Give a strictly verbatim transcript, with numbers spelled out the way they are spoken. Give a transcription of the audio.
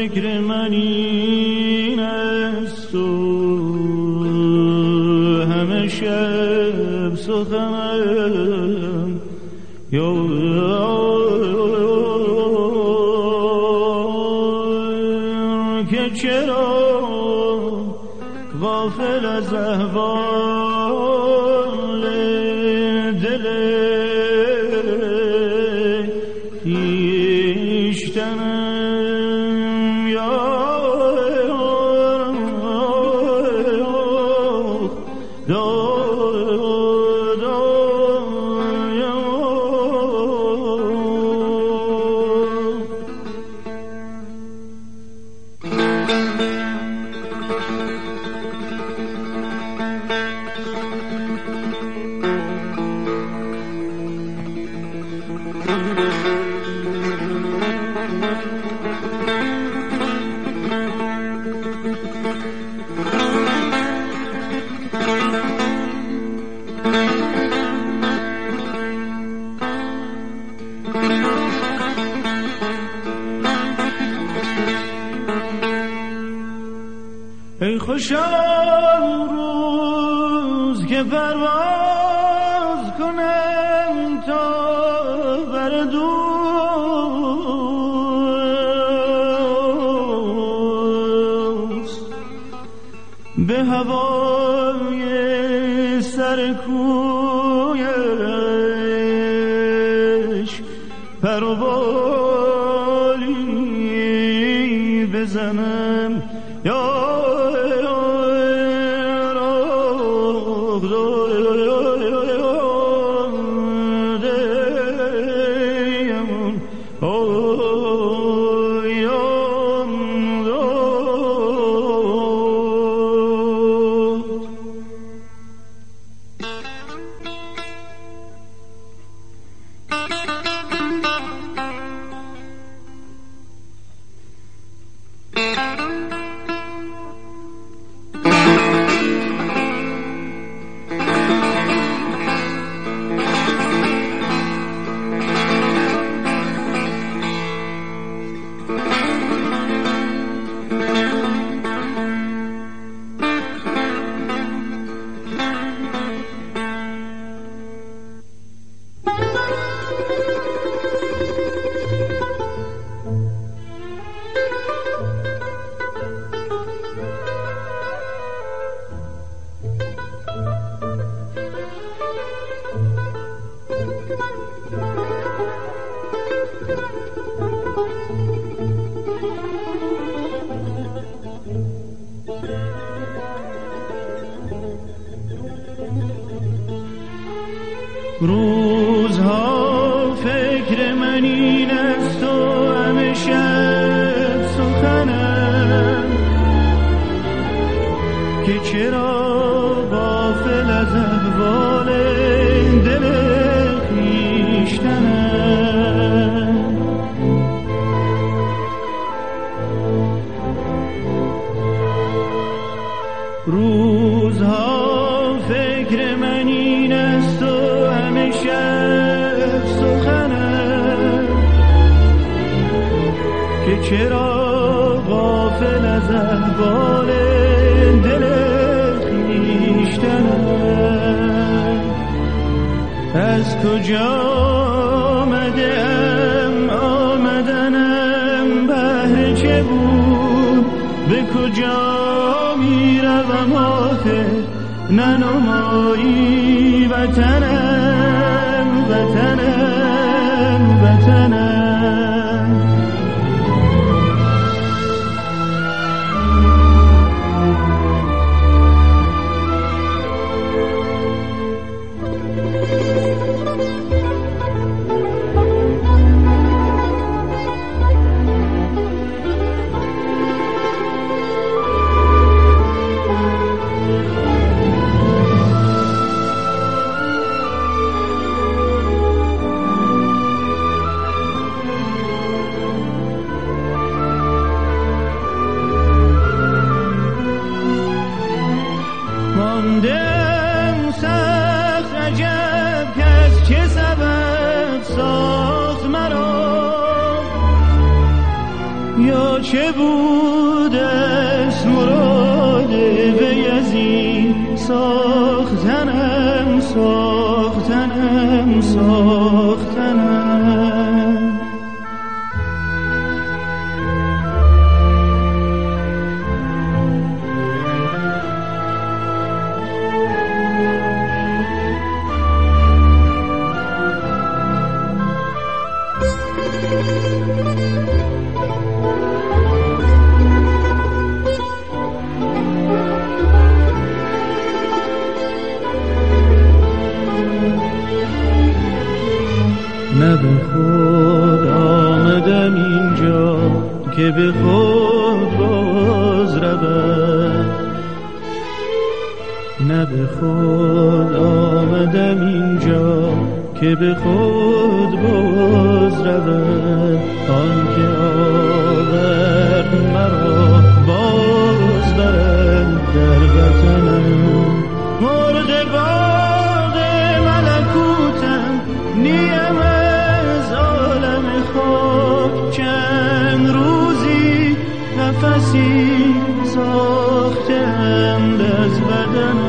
فکر من این است و همه شب سخنم یا که چرا غافل از احوال دل خویشتنم یا ای خوشا روز که پرواز کنم تا بر دوست به هوای سر کویش پر و بالی بزنم یا روزها فکر من این است و همه شب سخنم که چرا غافل از احوال دل خویشتنم روزها فکر من این است و همه شب سخنم که چرا غافل از احوال دل خویشتنم از کجا آمدم آمدنم بهر چه بود به کجا می روم آخه ننمایی وطنم وطنم وطنم یا چه بود است مراد وی از این ساختنم ساختنم ساختنم. نه به خود آمدم اینجا که به خود باز رود، نه به خود آمدم اینجا که به خود باز رود. آن که آورد مرا باز برد در وطنم. مرغ باغ ملکوتم، نیم از عالم خواب. چند روزی نفسی ساختند از بدنم.